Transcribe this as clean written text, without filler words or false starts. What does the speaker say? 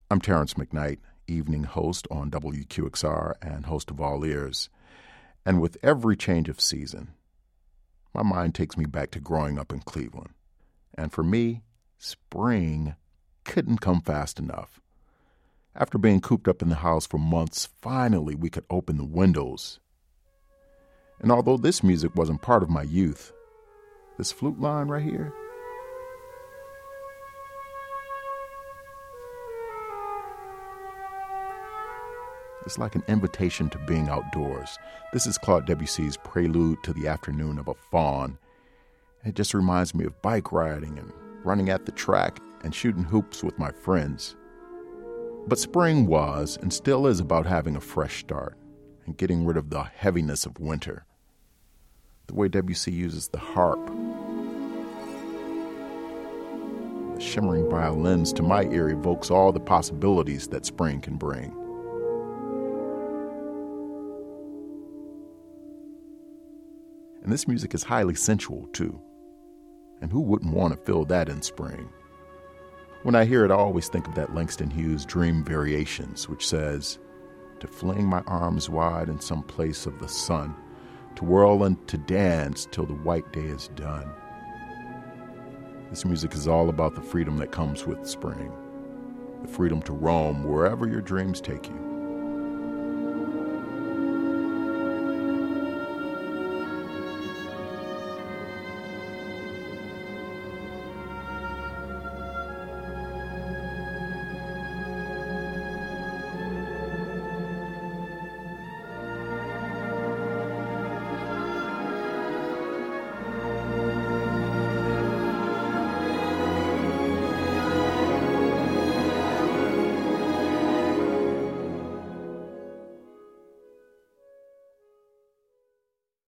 I'm Terrence McKnight, evening host on WQXR and host of All Ears. And with every change of season, my mind takes me back to growing up in Cleveland. And for me, spring couldn't come fast enough. After being cooped up in the house for months, finally we could open the windows. And although this music wasn't part of my youth, this flute line right here, it's like an invitation to being outdoors. This is Claude Debussy's Prelude to the Afternoon of a Faun. It just reminds me of bike riding and running at the track and shooting hoops with my friends. But spring was and still is about having a fresh start and getting rid of the heaviness of winter. The way Debussy uses the harp, the shimmering violins, to my ear evokes all the possibilities that spring can bring. And this music is highly sensual, too. And who wouldn't want to feel that in spring? When I hear it, I always think of that Langston Hughes Dream Variations, which says, to fling my arms wide in some place of the sun, to whirl and to dance till the white day is done. This music is all about the freedom that comes with spring, the freedom to roam wherever your dreams take you.